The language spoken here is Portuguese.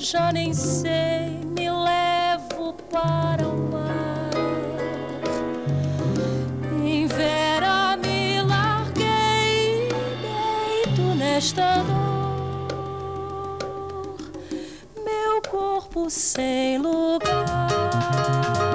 já nem sei, me levo para o mar. Em Vera me larguei, deito nesta dor, meu corpo sem lugar.